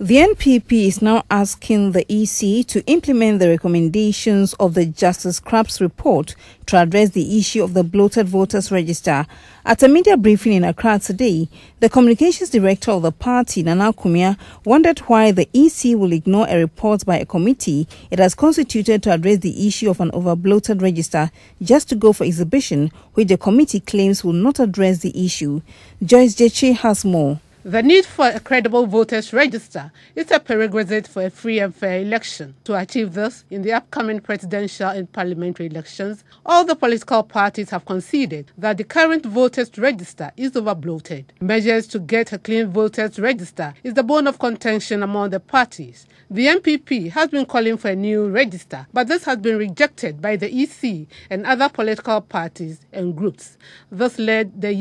The NPP is now asking the EC to implement the recommendations of the Justice Krap's report to address the issue of the bloated voters register. At a media briefing in Accra today, the communications director of the party, Nana Kumia, wondered why the EC will ignore a report by a committee it has constituted to address the issue of an over-bloated register just to go for exhibition, which the committee claims will not address the issue. Joyce Jeche has more. The need for a credible voters register is a prerequisite for a free and fair election. To achieve this, in the upcoming presidential and parliamentary elections, all the political parties have conceded that the current voters register is overbloated. Measures to get a clean voters register is the bone of contention among the parties. The NPP has been calling for a new register, but this has been rejected by the EC and other political parties and groups. This led the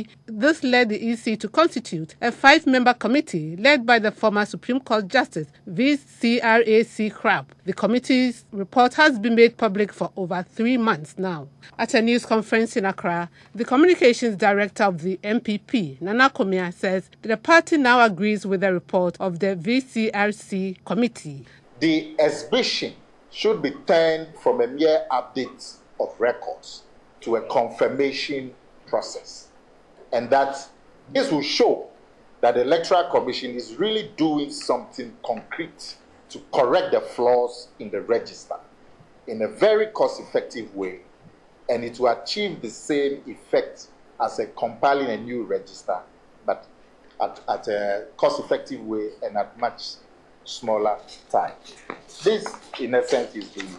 EC to constitute a 5-member committee led by the former Supreme Court Justice V.C. Krap. The committee's report has been made public for over 3 months now. At a news conference in Accra, the communications director of the NPP, Nana Kumia, says that the party now agrees with the report of the VCRC committee. The exhibition should be turned from a mere update of records to a confirmation process, and that this will show that the Electoral Commission is really doing something concrete to correct the flaws in the register in a very cost-effective way, and it will achieve the same effect as compiling a new register, but at a cost-effective way and at much smaller time. This, in essence,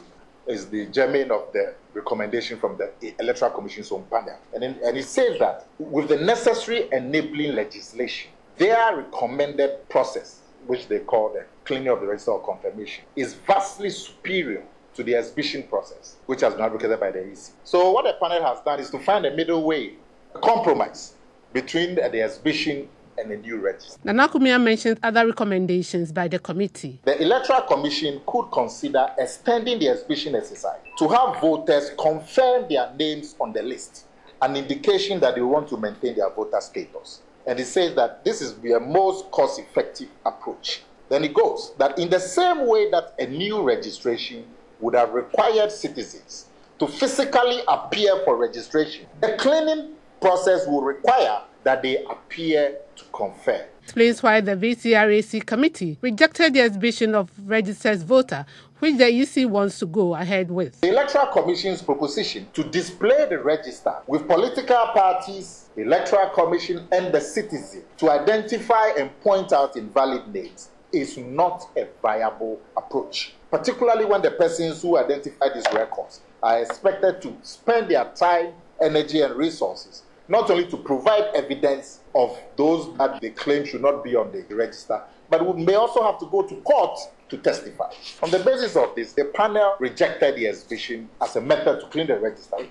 is the germane of the recommendation from the Electoral Commission's own panel. And it says that with the necessary enabling legislation, their recommended process, which they call the cleaning of the register or confirmation, is vastly superior to the exhibition process, which has been advocated by the EC. So what the panel has done is to find a middle way, a compromise between the exhibition and a new register. Nana Kumia mentioned other recommendations by the committee. The Electoral Commission could consider extending the exhibition exercise to have voters confirm their names on the list, an indication that they want to maintain their voter status. And it says that this is the most cost-effective approach. Then it goes that in the same way that a new registration would have required citizens to physically appear for registration, the cleaning process will require that they appear to confirm. Explains why the VCRAC committee rejected the exhibition of registered voter, which the EC wants to go ahead with. The Electoral Commission's proposition to display the register with political parties, the Electoral Commission and the citizen to identify and point out invalid names is not a viable approach, particularly when the persons who identify these records are expected to spend their time, energy and resources not only to provide evidence of those that they claim should not be on the register, but we may also have to go to court to testify. On the basis of this, the panel rejected the exhibition as a method to clean the register.